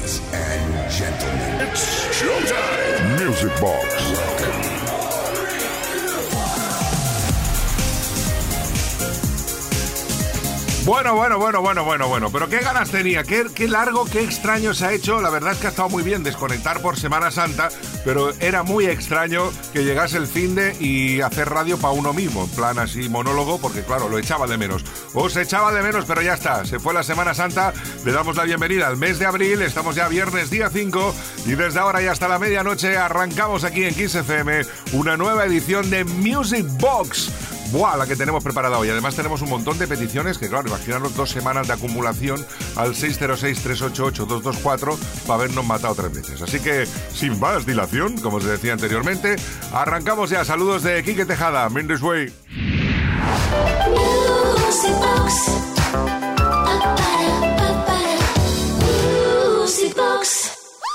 Ladies and gentlemen, it's showtime. Music Box. Bueno, pero qué ganas tenía, qué largo, qué extraño se ha hecho. La verdad es que ha estado muy bien desconectar por Semana Santa, pero era muy extraño que llegase el finde y hacer radio para uno mismo, en plan así monólogo, porque claro, lo echaba de menos. Os echaba de menos, pero ya está, se fue la Semana Santa, le damos la bienvenida al mes de abril, estamos ya viernes día 5 y desde ahora y hasta la medianoche arrancamos aquí en Kiss FM una nueva edición de Music Box. ¡Buah! La que tenemos preparada hoy. Además tenemos un montón de peticiones que, claro, imaginaros 2 semanas de acumulación al 606-388-224 para habernos matado 3 veces. Así que, sin más dilación, como os decía anteriormente, arrancamos ya. Saludos de Quique Tejada, Minders Way. Music Box. Music Box.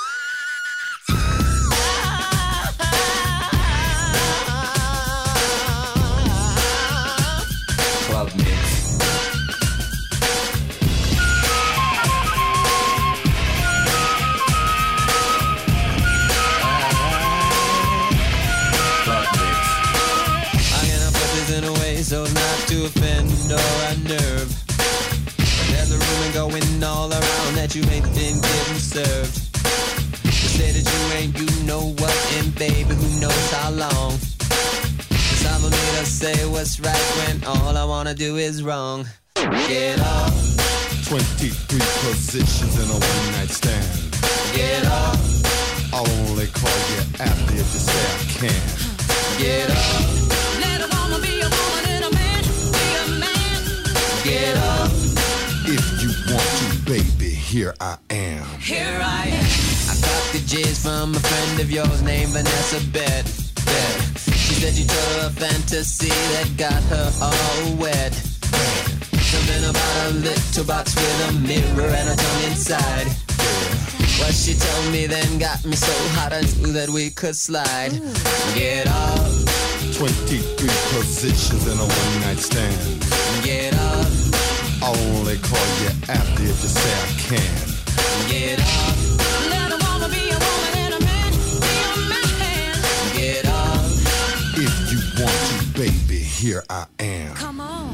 So as not to offend or unnerve, there's a rumor going all around that you ain't been getting served. You say that you ain't, you know what, and baby, who knows how long. It's time for me to say what's right when all I wanna do is wrong. Get up. 23 positions in a one-night stand. Get up. I'll only call you after you just say I can. Get up. Let a woman be a woman and a man be a man. Get up. If you want to, baby, here I am. Here I am. I got the jizz from a friend of yours named Vanessa Bet. She said you told her a fantasy that got her all wet. Something about a little box with a mirror and a tongue inside. What she told me then got me so hot I knew that we could slide. Get up. 23 positions in a one-night stand. Get up. I'll only call you after you just say I can. Get up. Let a woman be a woman and a man be a man. Get up. If you want to, baby, here I am. Come on.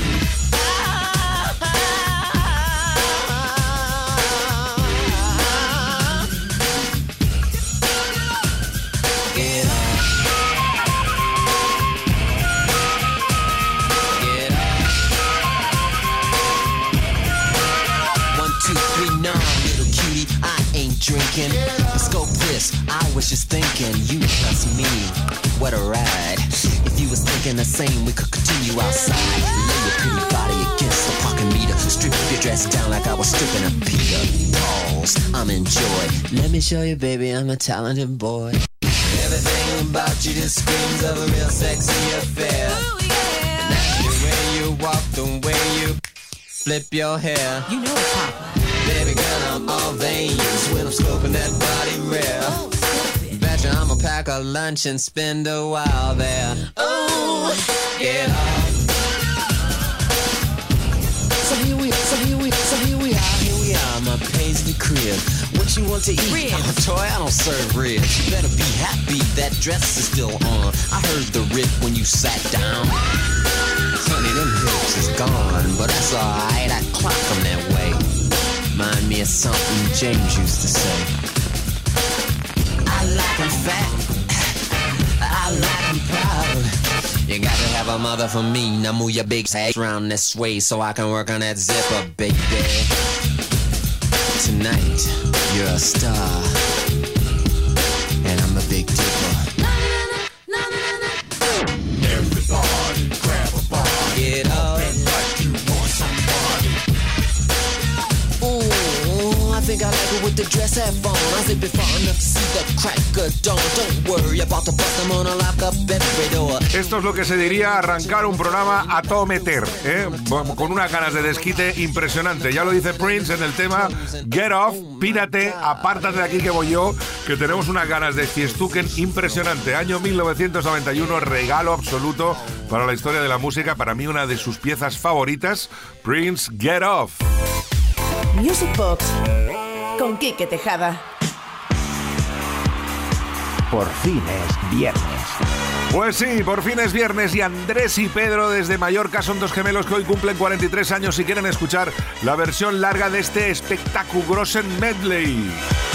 Get up. Get up. 1, 2, 3, no, little cutie, I ain't drinking. Scope this, I was just thinking, you plus me, what a ride. If you was thinking the same, we could continue outside. Lay your pretty body against the parking meter. Strip your dress down like I was stripping a Peter. Pause, I'm in joy. Let me show you, baby, I'm a talented boy. Everything about you just screams of a real sexy affair. Ooh, yeah. And that's the way you walk, the way you flip your hair. You know it, Papa. Baby girl, I'm all veins when I'm scoping that body rare. Oh, stupid. Betcha I'ma pack a lunch and spend a while there. Ooh. Get up. So here we are, my paisley crib. What you want to eat? Ribs. I'm a toy, I don't serve ribs. You better be happy that dress is still on. I heard the rip when you sat down. Honey, them hips is gone, but that's alright, I clock them that way. Remind me of something James used to say. I like them fat, I like them proud. You gotta have a mother for me. Now move your big ass around this way so I can work on that zipper, baby. Tonight, you're a star, and I'm a big dipper. Everybody grab a body. Get up. Like you want somebody. Ooh, I think I like it with the dress hat on. I zip it far enough to see the crack of dawn. Don't worry about the bust, I'm gonna lock up every door. Esto es lo que se diría arrancar un programa a todo meter, ¿eh? Con unas ganas de desquite impresionante. Ya lo dice Prince en el tema Get Off, pírate, apártate de aquí que voy yo, que tenemos unas ganas de fiestuquen impresionante. Año 1991, regalo absoluto para la historia de la música, para mí una de sus piezas favoritas, Prince, Get Off. Music Box con Quique Tejada. Por fin es viernes. Pues sí, por fin es viernes y Andrés y Pedro desde Mallorca son dos gemelos que hoy cumplen 43 años y quieren escuchar la versión larga de este espectáculo Grossen Medley.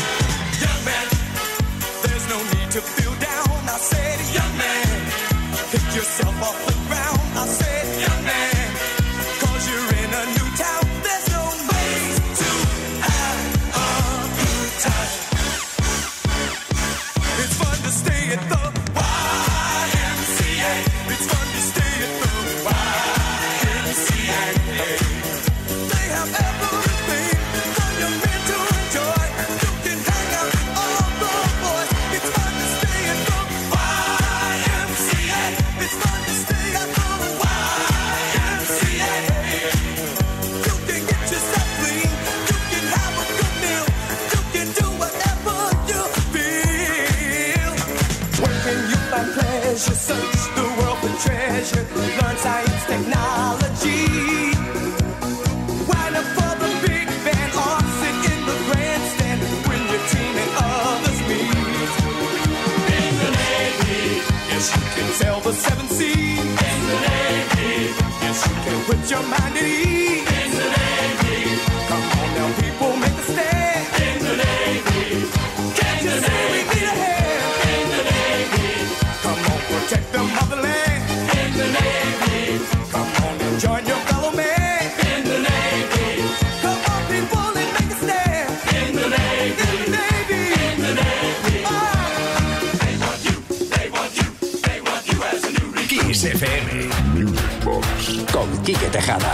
Search the world for treasure, learn science, technology. Wind up for the big band or sit in the grandstand when your team and others meet. In the Navy, yes you can sail the seven seas. In the Navy, yes you can put your mind at ease. In the Navy, come on now people, make a stand. In the Navy, can't you see we need a hand? In the Navy, come on, protect the motherland. In the Navy, come on and join your fellow man. In the Navy, come on people and make a stand. In the Navy, in the Navy, in the Navy. They want you, they want you, they want you as a new recruit. Kiss FM Music Box con Quique Tejada.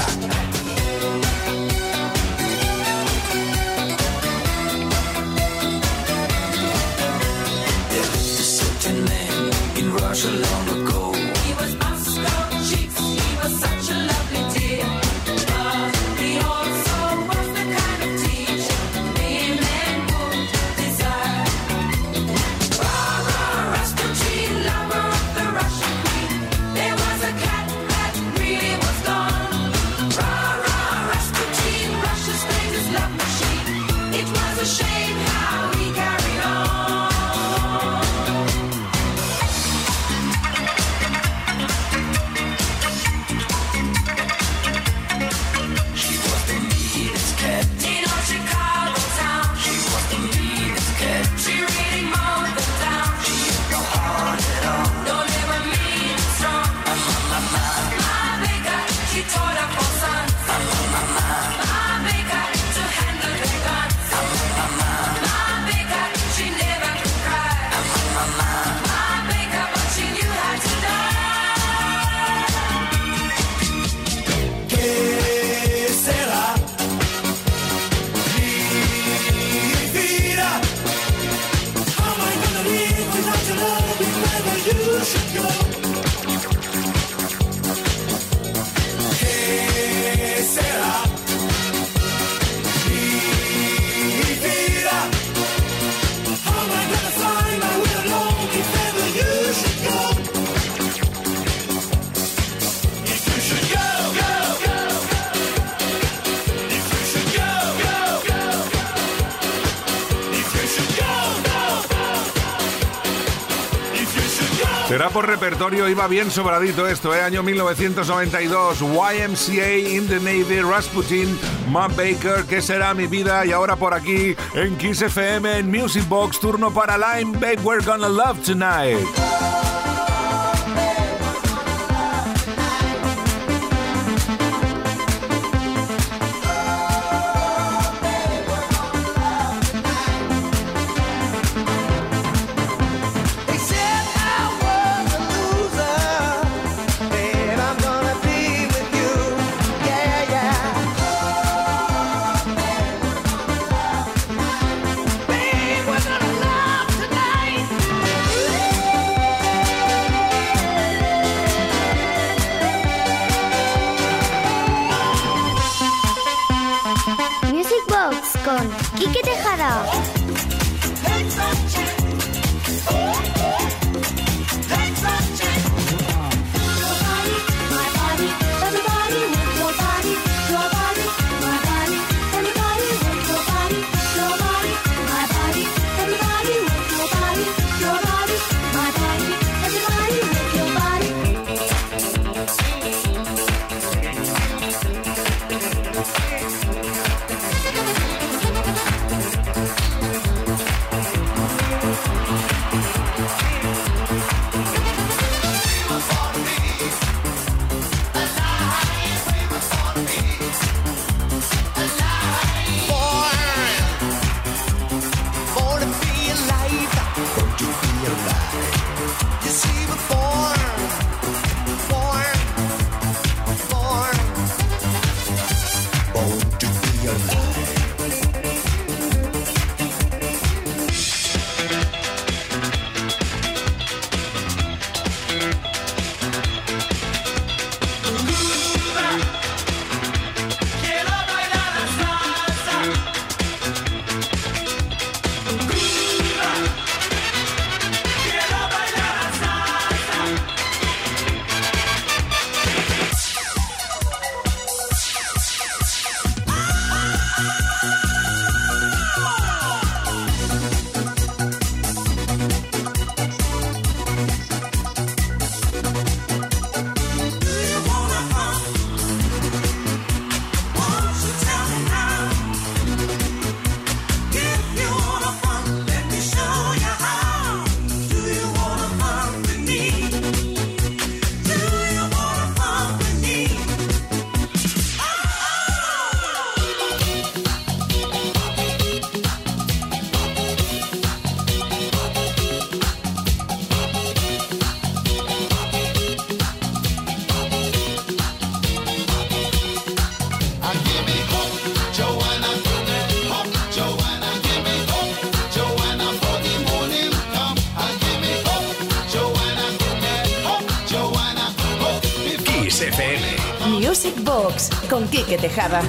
Russia long ago. He was Moscow cheeks, he was such a lovely dear. But he also was the kind of teacher women would desire. Rah-rah, Rasputin, lover of the Russian queen. There was a cat that really was gone. Rah-rah, Rasputin, Russia's greatest love machine. It was a shame how he carried on. Será por repertorio, iba bien sobradito esto, año 1992, YMCA, In the Navy, Rasputin, Matt Baker, ¿Qué será mi vida? Y ahora por aquí en Kiss FM, en Music Box, turno para Lime, Babe, We're Gonna Love Tonight. con Quique Tejada. Music Box con Quique Tejada.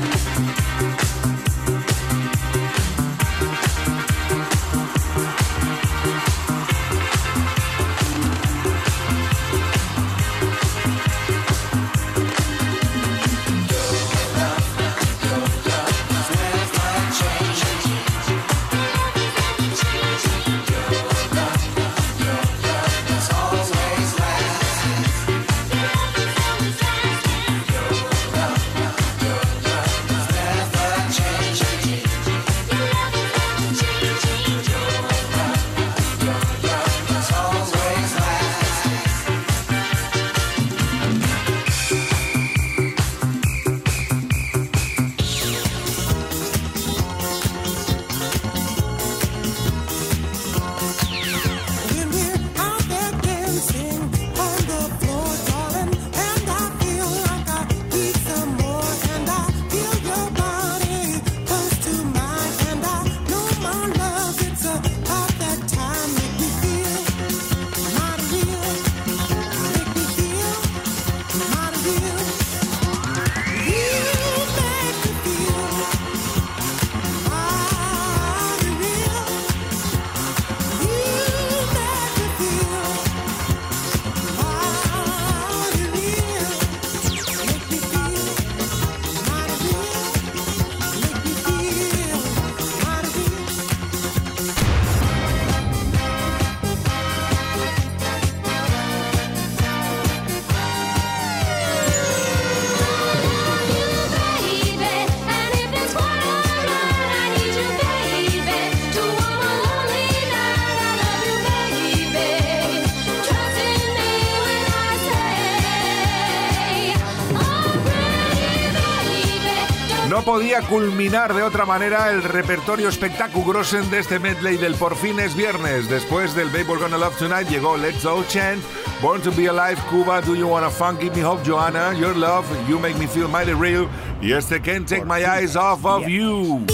No podía culminar de otra manera el repertorio espectaculoso de este medley del Por fin es viernes. Después del Babe We're Gonna Love Tonight llegó Let's Go Chant, Born to Be Alive, Cuba, Do You Wanna Funk, Give Me Hope, Joanna, Your Love, You Make Me Feel Mighty Real y este Can't Take My Eyes Off of You.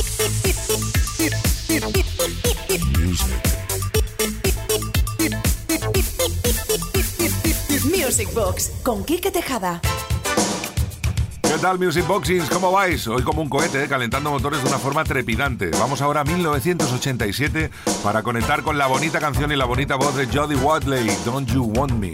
Music Box con Quique Tejada. ¿Qué tal, Music Boxings? ¿Cómo vais? Hoy como un cohete, calentando motores de una forma trepidante. Vamos ahora a 1987 para conectar con la bonita canción y la bonita voz de Jodie Watley, Don't You Want Me.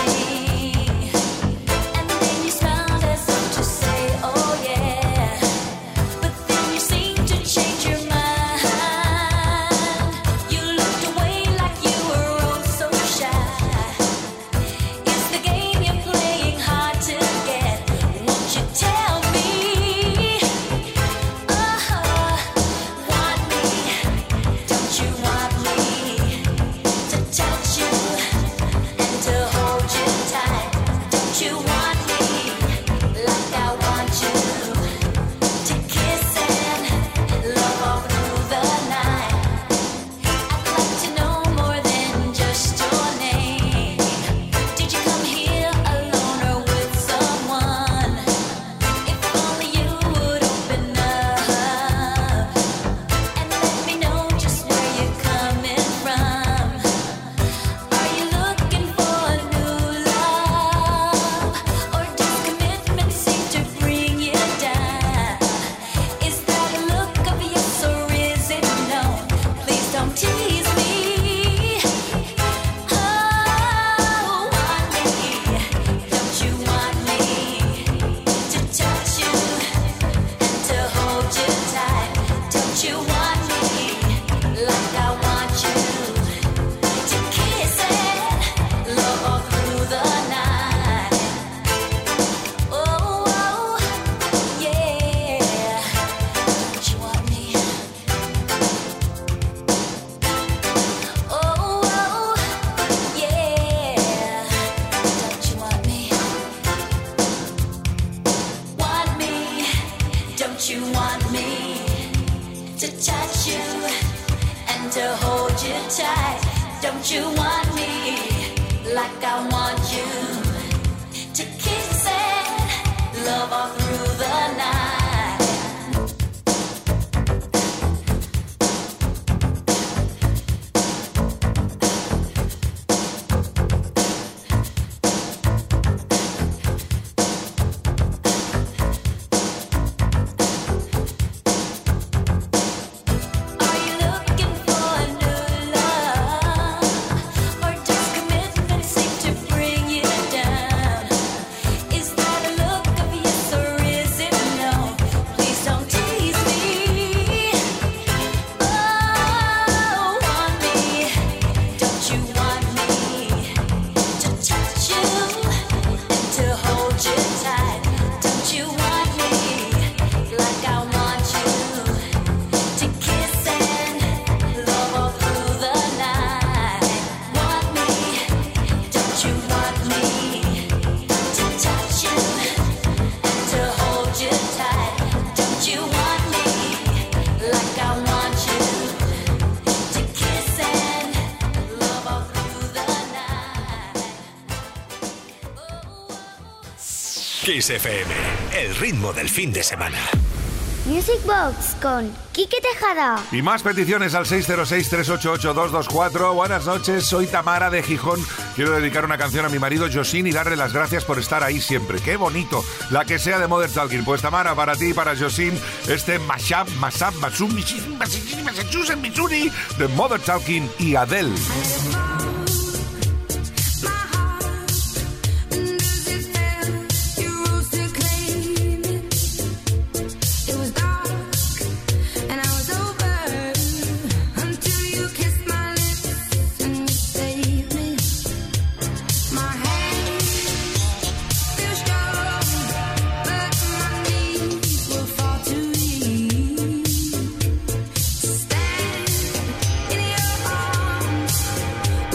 And then you smiled as if to say, oh yeah. like I want you to kiss and love all through the night. Kiss FM, el ritmo del fin de semana. Music Box con Quique Tejada. Y más peticiones al 606-388-224. Buenas noches, soy Tamara de Gijón. Quiero dedicar una canción a mi marido Josin y darle las gracias por estar ahí siempre. ¡Qué bonito! La que sea de Modern Talking. Pues Tamara, para ti y para Josin, este Mashup, Massachusetts, Missouri, de Modern Talking y Adele. Stand in your arms.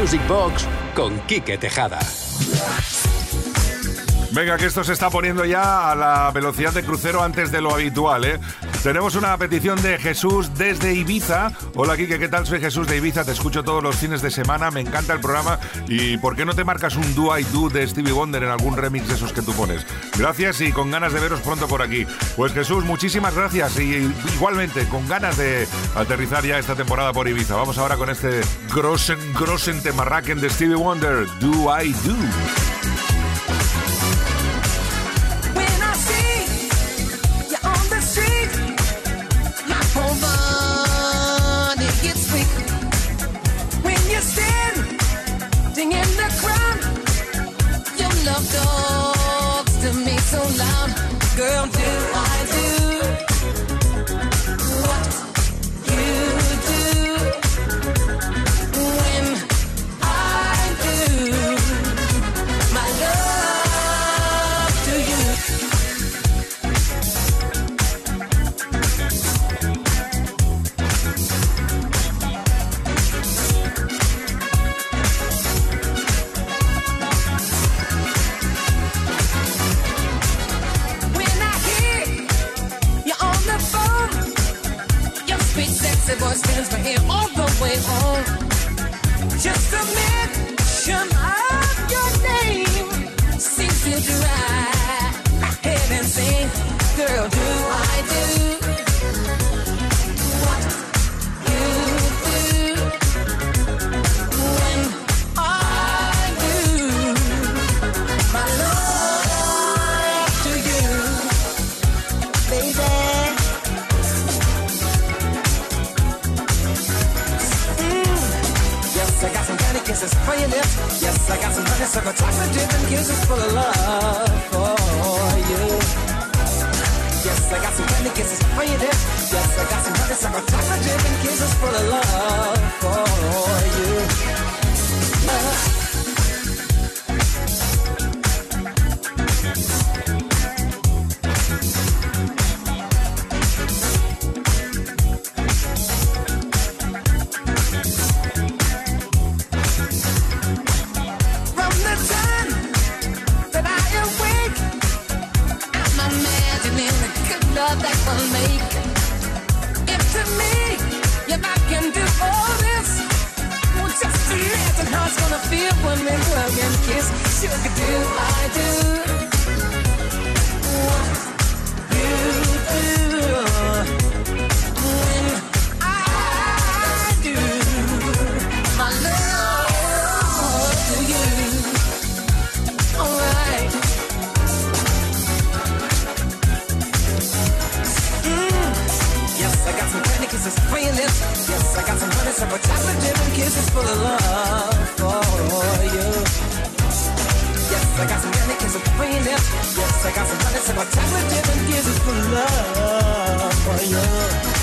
Music Box con Quique Tejada. Venga, que esto se está poniendo ya a la velocidad de crucero antes de lo habitual, ¿eh? Tenemos una petición de Jesús desde Ibiza. Hola, Quique, ¿qué tal? Soy Jesús de Ibiza, te escucho todos los fines de semana, me encanta el programa. ¿Y por qué no te marcas un Do I Do de Stevie Wonder en algún remix de esos que tú pones? Gracias y con ganas de veros pronto por aquí. Pues Jesús, muchísimas gracias y igualmente con ganas de aterrizar ya esta temporada por Ibiza. Vamos ahora con este Grossen Temarraken de Stevie Wonder, Do I Do. Talks to me so loud, girl, do I do what you do when I do my love to you? Voice spins my ear all the way home. Just a mention of your name seems to drive my head insane. Girl, do I do what you do when I do my love to you, baby? I got some candy kisses for your lips. Yes, I got some honeysuckle chocolate dip and kisses full of love for you. Yes, I got some candy kisses for your lips. Yes, I got some honeysuckle chocolate dip and kisses full of love for you. That will make if to me, if I can do all this, well, just imagine how it's gonna feel when we hug and kiss. Sugar, do I do what you do when I do my love to you? Alright. I got some candy kisses for your lips. Yes, I got some honeysuckle chocolate dip and kisses full of love for you. Yes, I got some candy kisses for your lips. Yes, I got some honeysuckle chocolate dip and kisses full of love for you.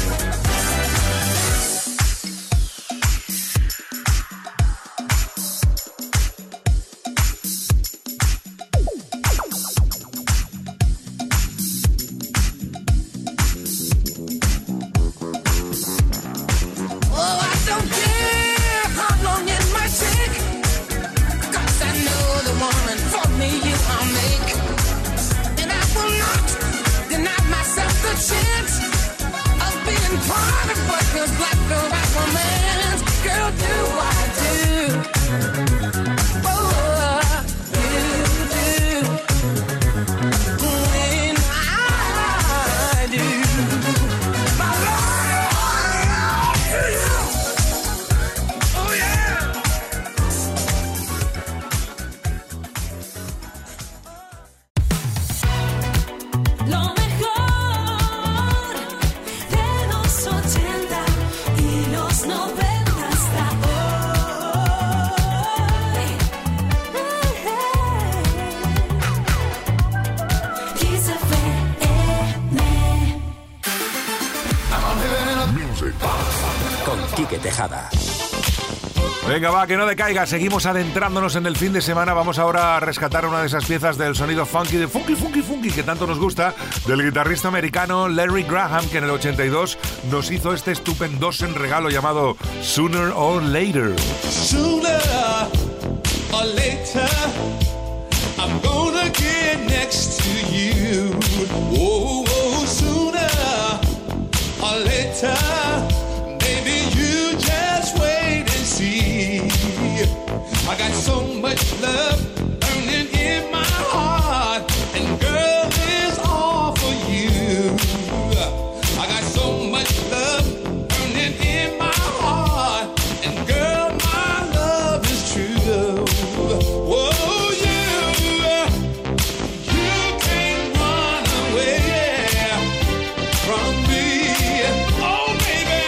Quique Tejada. Venga, va, que no decaiga. Seguimos adentrándonos en el fin de semana. Vamos ahora a rescatar una de esas piezas del sonido funky, de funky, que tanto nos gusta, del guitarrista americano Larry Graham, que en el 82 nos hizo este estupendoso regalo llamado Sooner or Later. Sooner or later, I'm gonna get next to you. Oh, oh, sooner or later, maybe you just wait and see. I got so much love burning in my heart, and girl, it's all for you. I got so much love burning in my heart, and girl, my love is true. Whoa, you can't run away from me. Oh, baby.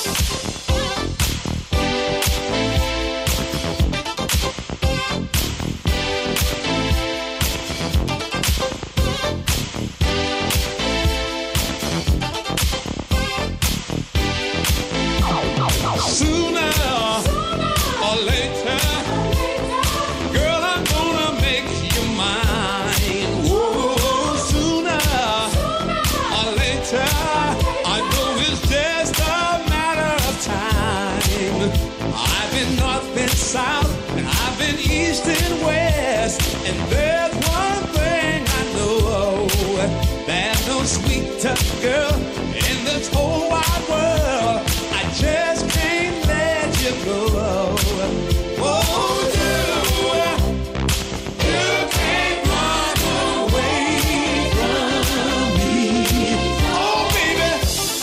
Sooner or later, girl, I'm gonna make you mine. Whoa, sooner or later, I know it's just a matter of time. I've been north and south, and I've been east and west, and there's one thing I know, there's no sweeter girl in this whole wide world. I just can't let you go. Oh, you can't run away from me. Oh, baby.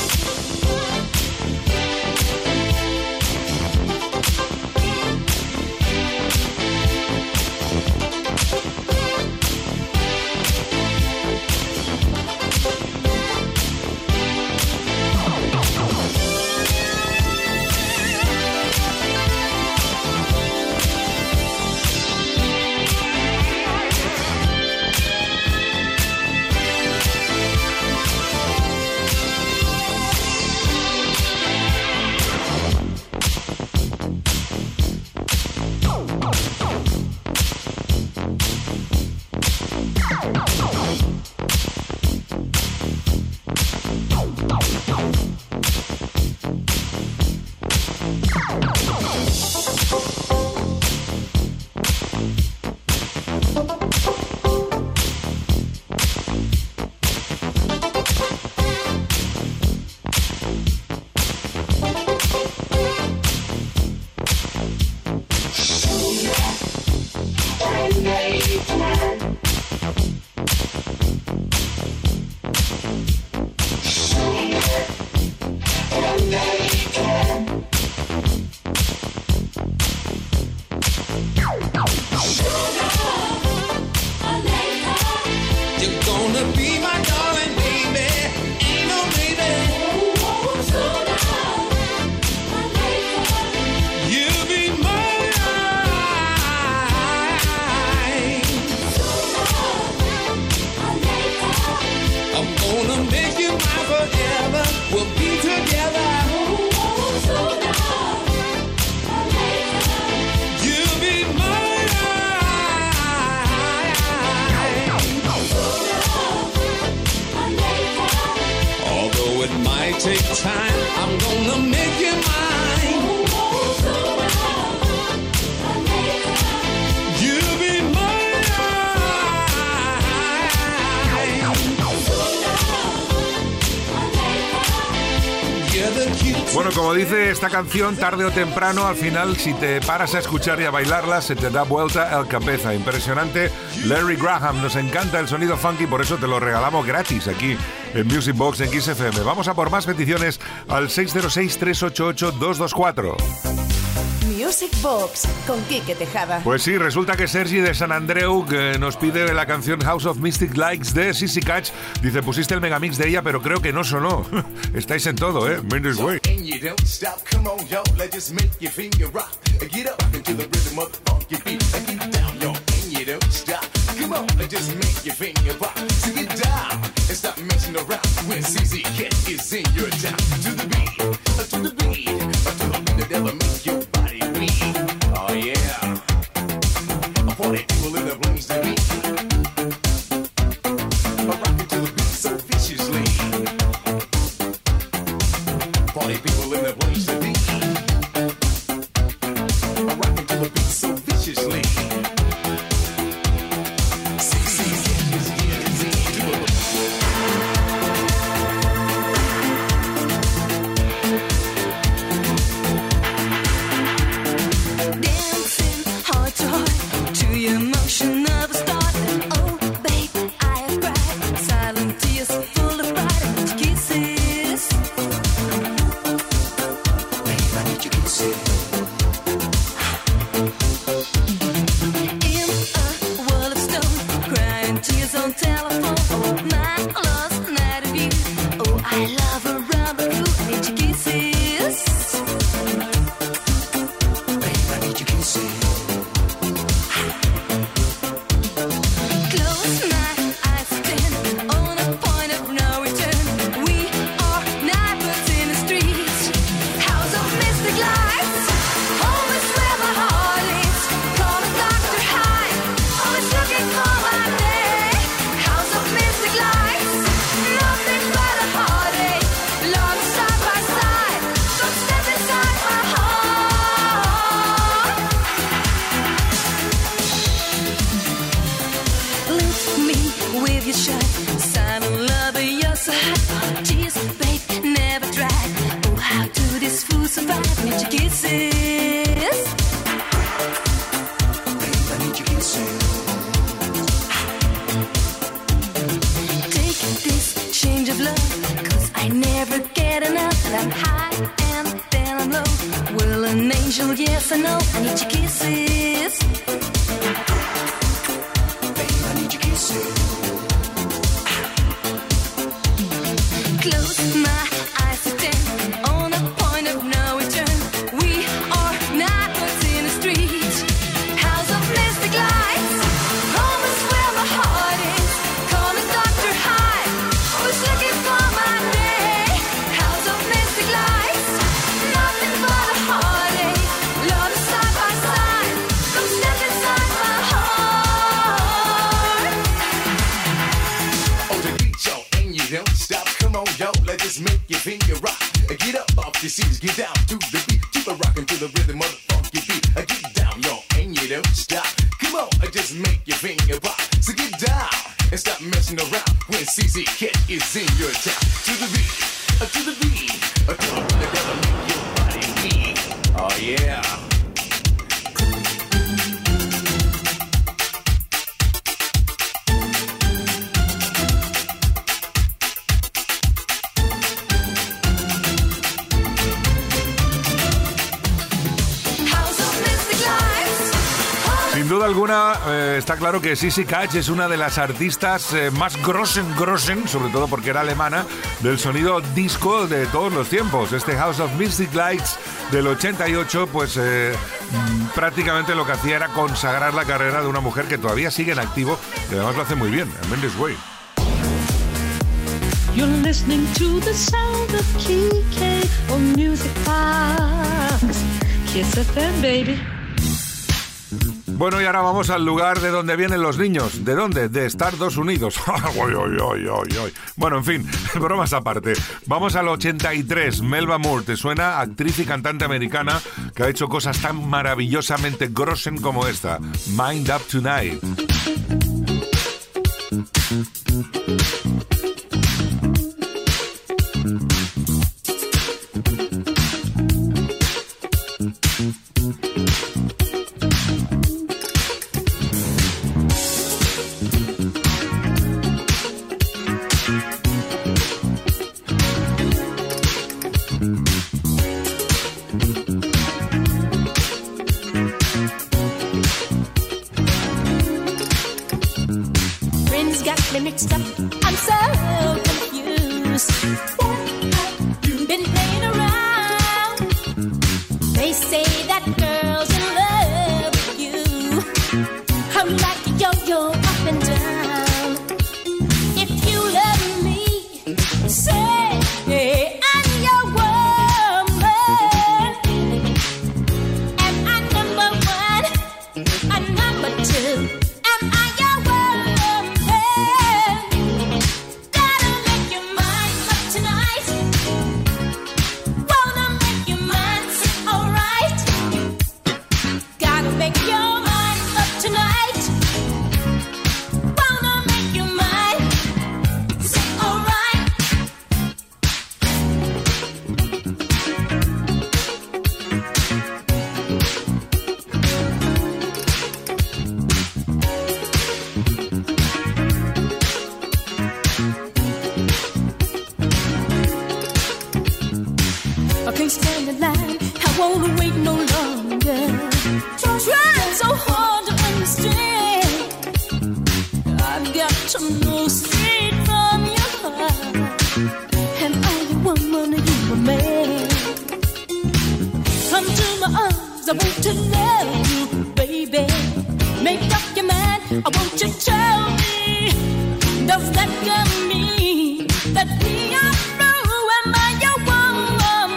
You're gonna be my darling baby, ain't no baby. You'll be mine. I'm gonna make you mine forever. We'll be together. You'll be mine. Although it might take time, I'm gonna make you mine. You'll be mine. You're the cutest. Bueno, como dice esta canción, tarde o temprano, al final, si te paras a escuchar y a bailarla, se te da vuelta el cabeza. Impresionante. Larry Graham, nos encanta el sonido funky, por eso te lo regalamos gratis aquí en Music Box en Kiss FM. Vamos a por más peticiones al 606-388-224. Music Box con Quique Tejada. Pues sí, resulta que Sergi de San Andreu, que nos pide la canción House of Mystic Likes de Sissy Catch, dice, pusiste el megamix de ella, pero creo que no sonó. Estáis en todo, ¿eh? Mind this way. And you don't stop, come on, yo, let's just make your finger rock. Get up into the rhythm of the funky beat. Get down, yo, and you don't stop. Come Come on, just make your finger pop. So get down and stop messing around when CZ Cat is in your town. To the beat, to the beat, to the beat that never make your body weak. Oh yeah. For the people in the place to be. Rockin' to the beat so viciously. For the people in the place to be. Rockin' to the beat so viciously. Sin duda alguna, está claro que Sissy Catch es una de las artistas más grossen, sobre todo porque era alemana, del sonido disco de todos los tiempos. Este House of Mystic Lights del 88, pues prácticamente lo que hacía era consagrar la carrera de una mujer que todavía sigue en activo y además lo hace muy bien, Mendes Way. You're listening to the sound of Kike on Music Box. Kiss FM, baby. Bueno, y ahora vamos al lugar de donde vienen los niños. ¿De dónde? De Estados Unidos. Bueno, en fin, bromas aparte. Vamos al 83. Melba Moore, ¿te suena? Actriz y cantante americana que ha hecho cosas tan maravillosamente grossen como esta. Mind Up Tonight. Mixed up, I'm so confused. Been playing around. They say that girl's in love with you. I'm like a yo-yo up and wait no longer. Trying so hard to understand. I've got to know straight from your heart. And are you woman or you a man? Come to my arms, I want to love you, baby. Make up your mind, I want you to tell me. Does that girl mean that we are through? Am I your woman?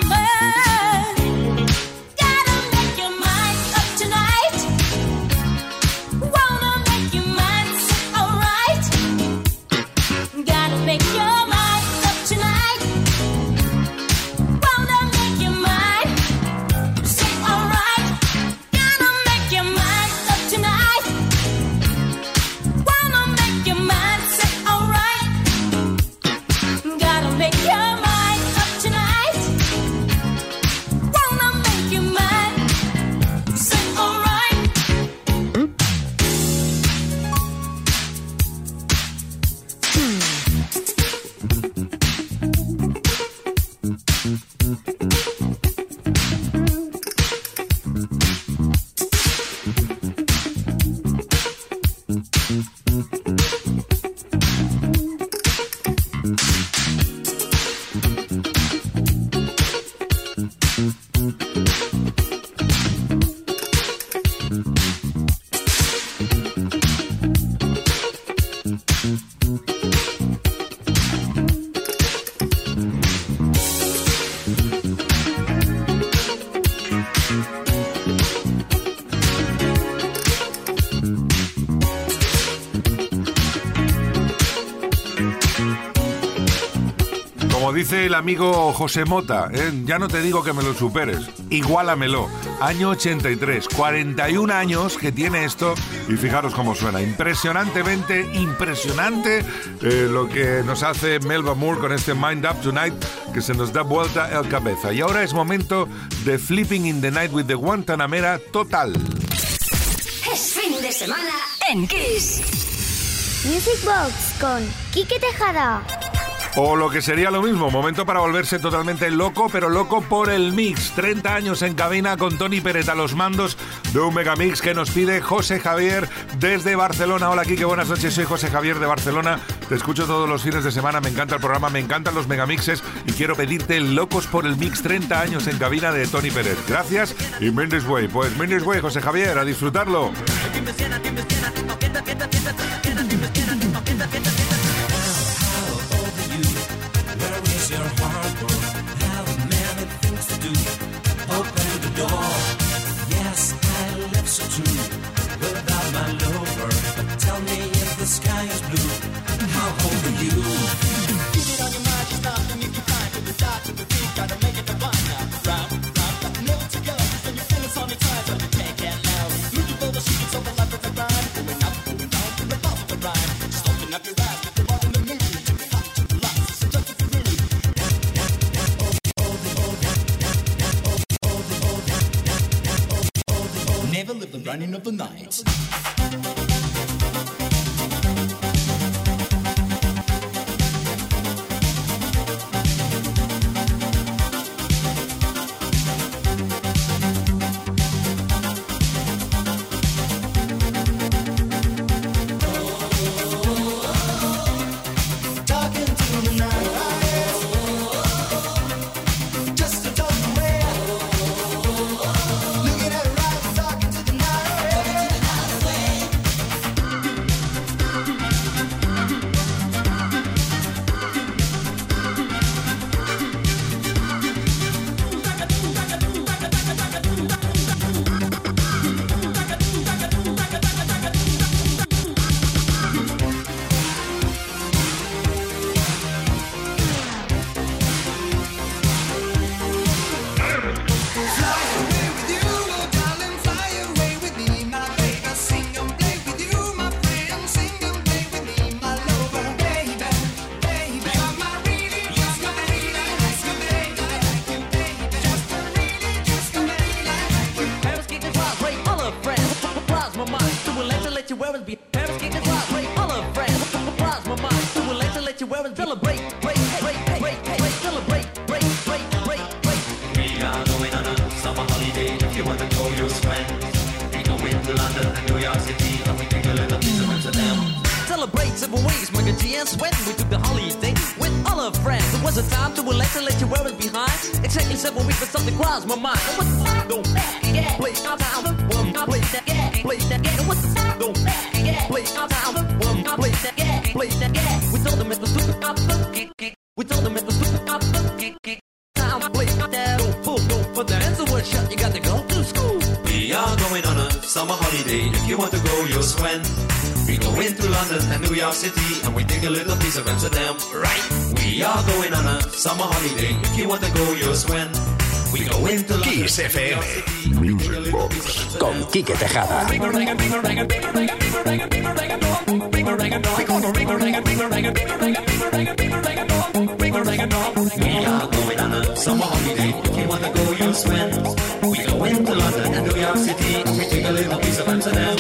Gotta make your mind up tonight. Wanna make your mind say alright. Gotta make your mind up tonight. Wanna make your mind say alright. Gotta make your mind up tonight. Wanna make your mind say alright. Gotta make your mind up tonight. Wanna make your mind say alright. Como dice el amigo José Mota, ya no te digo que me lo superes, igualamelo. Año 83, 41 años que tiene esto y fijaros cómo suena. Impresionantemente impresionante lo que nos hace Melba Moore con este Mind Up Tonight que se nos da vuelta el cabeza. Y ahora es momento de Flipping in the Night with the Guantanamera total. Es fin de semana en Kiss. Music Box con Quique Tejada. O lo que sería lo mismo, momento para volverse totalmente loco, pero loco por el mix. 30 años en cabina con Tony Pérez a los mandos de un megamix que nos pide José Javier desde Barcelona. Hola, Quique, buenas noches, soy José Javier de Barcelona. Te escucho todos los fines de semana, me encanta el programa, me encantan los megamixes y quiero pedirte Locos por el Mix, 30 años en cabina de Tony Pérez. Gracias y Mendes Way. Pues Mendes Way, José Javier, a disfrutarlo. So true, without my lover. Tell me if the sky is blue. How old are you? Keep it on your mind, you stop and if you find to the start to the beat, gotta make it the one now. Round, round, never to go. Then you feel it's on your time, so you can't get loud. Looking for the sheets of the life of the rhyme. Going up, going down, to the top of the rhyme. Just open up your eyes, get the ball in the mood. To be hot, to the lights, so just if you really. Never live the running of the night. We are going on a summer holiday. celebrate several ways. Michael G and Sweat, we took the holiday with all our friends. It was a time to relax and let you wear it behind. Exactly 7 weeks, but something crossed my mind. And what the fuck go back? Yeah, play out down. I play that. Yeah, play that. And what the fuck go back? Yeah, play out down. I play that. Yeah, play that. Yeah, we told them it was stupid. We told them it was stupid. Time play that. Don't fool, don't put the answer word shut. You got to go to school. We are going on a summer holiday. If you want to go, you'll swim. We go into London and New York City, and we take a little piece of Amsterdam, right? We are going on a summer holiday. If you want to go, you'll swim. We go into London, Kiss FM. Music Box con Quique Tejada. We are going on a summer holiday. If you want to go, you'll swim. We go into London and New York City, and we take a little piece of Amsterdam.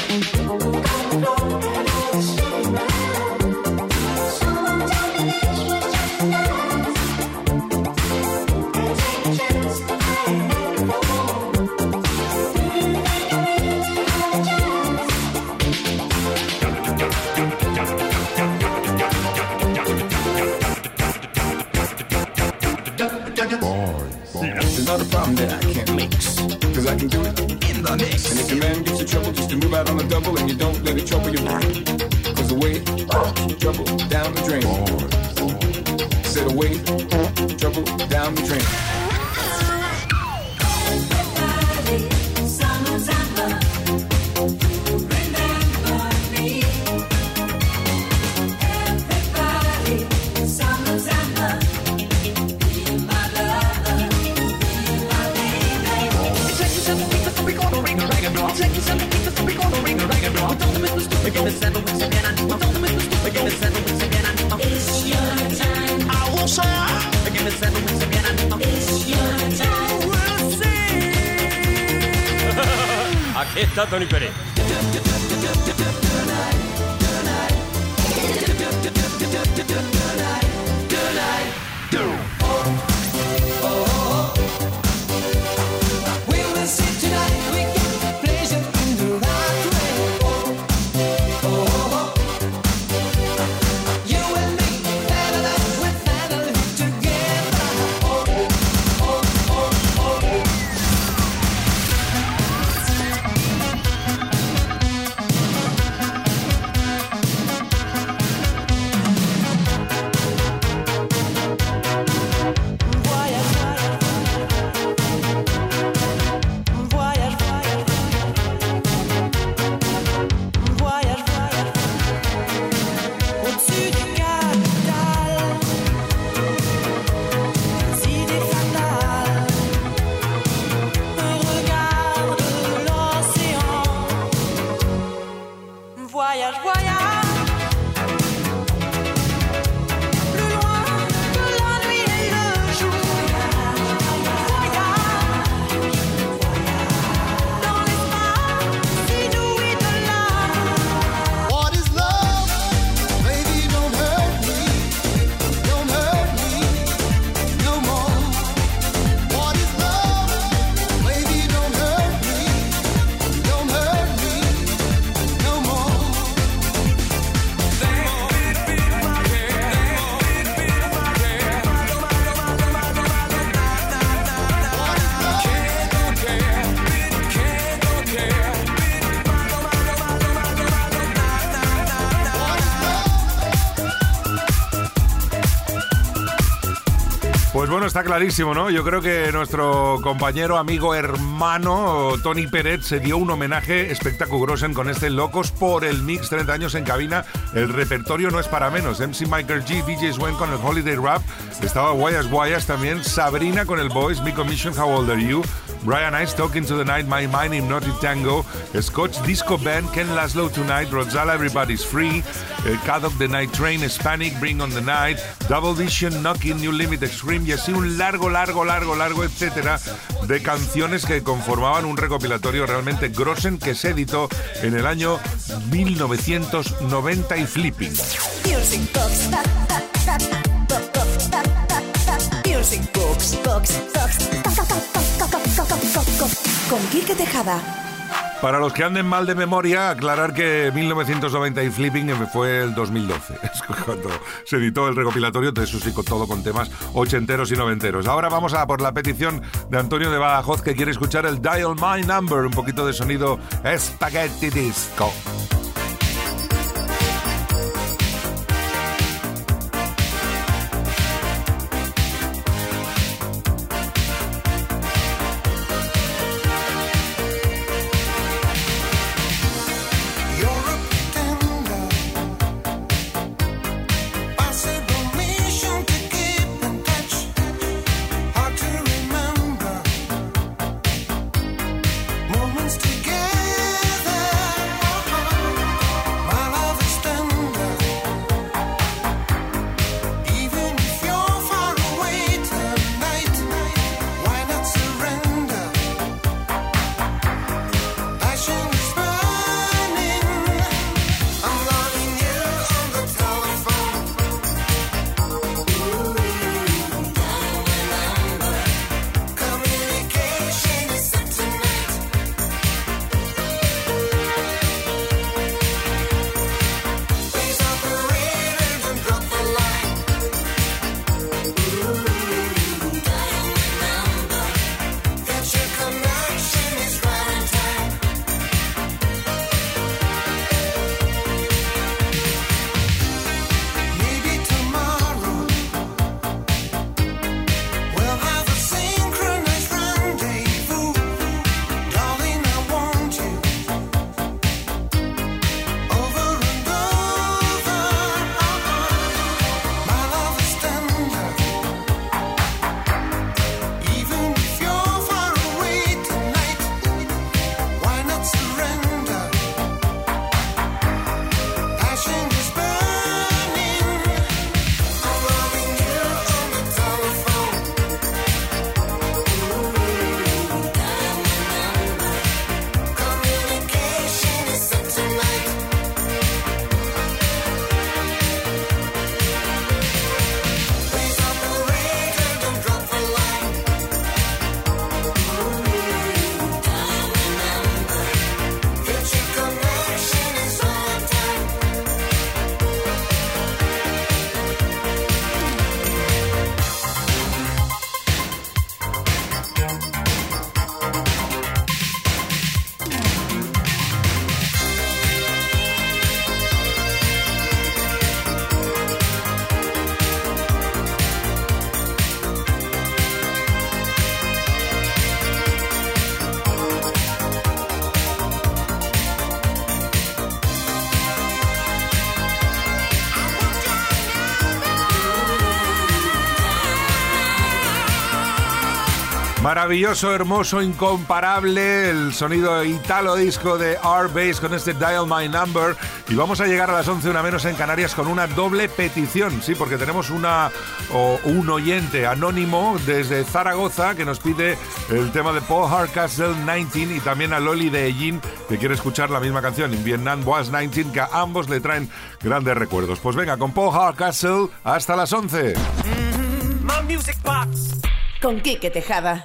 There's not a problem that I can't mix, cause I can do it in the mix. And if your man gets in trouble, just to move out on the double, and you don't let it trouble you. Cause away, trouble down the drain. Said away, trouble down the drain. Aquí está Tony Pérez. Pues bueno, está clarísimo, ¿no? Yo creo que nuestro compañero, amigo, hermano Tony Pérez se dio un homenaje espectacular con este Locos por el Mix, 30 años en cabina. El repertorio no es para menos. MC Michael G, DJ Swen con el Holiday Rap, estaba Guayas Guayas también, Sabrina con el Boys, Me Commission, How Old Are You, Brian Ice, Talking to the Night, My Mind, Hypnotic Tango, Scotch Disco Band, Ken Laszlo Tonight, Rodzala, Everybody's Free, Kadok, The Night Train, Hispanic, Bring on the Night, Double Vision, Knocking, New Limit, Extreme, y así un largo, etcétera, de canciones que conformaban un recopilatorio realmente grosen que se editó en el año 1990 y flipping. Music Box. Music Box. Con Quique Tejada. Para los que anden mal de memoria, aclarar que 1990 y Flipping fue el 2012. Es cuando se editó el recopilatorio, de eso sí, todo con temas ochenteros y noventeros. Ahora vamos a por la petición de Antonio de Badajoz, que quiere escuchar el Dial My Number, un poquito de sonido Spaghetti Disco. Moments together, Maravilloso, hermoso, incomparable, el sonido italo disco de R-Bass con este Dial My Number. Y vamos a llegar a las 11, una menos en Canarias, con una doble petición, sí, porque tenemos un oyente anónimo desde Zaragoza que nos pide el tema de Paul Hardcastle, 19, y también a Loli de Ellín, que quiere escuchar la misma canción, In Vietnam Was 19, que a ambos le traen grandes recuerdos. Pues venga, con Paul Hardcastle, hasta las 11. My Music Box con Quique Tejada.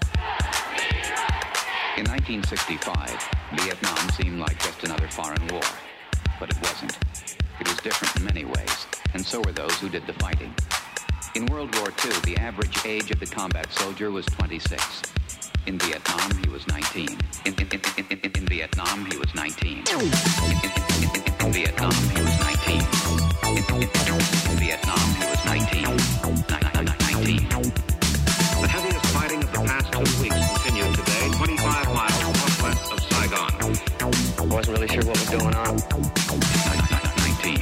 In 1965, Vietnam seemed like just another foreign war, but it wasn't. It was different in many ways, and so were those who did the fighting. In World War II, the average age of the combat soldier was 26. In Vietnam, he was 19. In Vietnam, he was 19. In Vietnam, he was 19. In Vietnam, he was 19. 19. The heaviest fighting of the past 2 weeks continued today, 25 miles northwest of Saigon. I wasn't really sure what was going on. 19.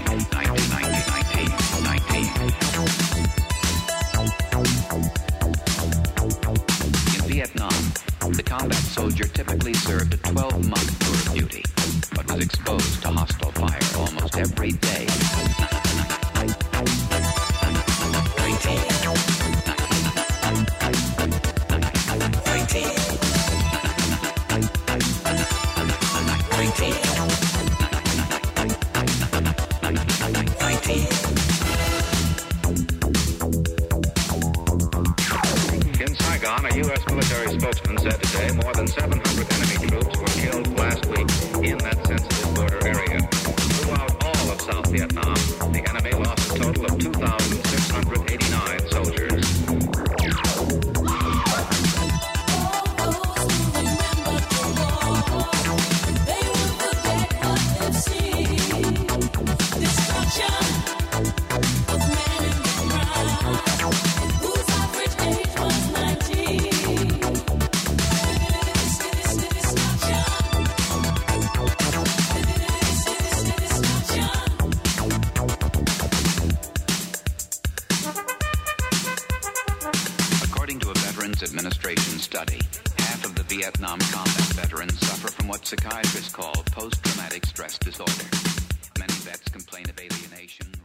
In Vietnam, the combat soldier typically served a 12-month tour of duty, but was exposed to hostile fire almost every day. 19. In Saigon, a U.S. military spokesman said today more than 700 enemy troops were killed last week. total of 2,689 soldiers. Administration study, half of the Vietnam combat veterans suffer from what psychiatrists call post-traumatic stress disorder. Many vets complain of alienation.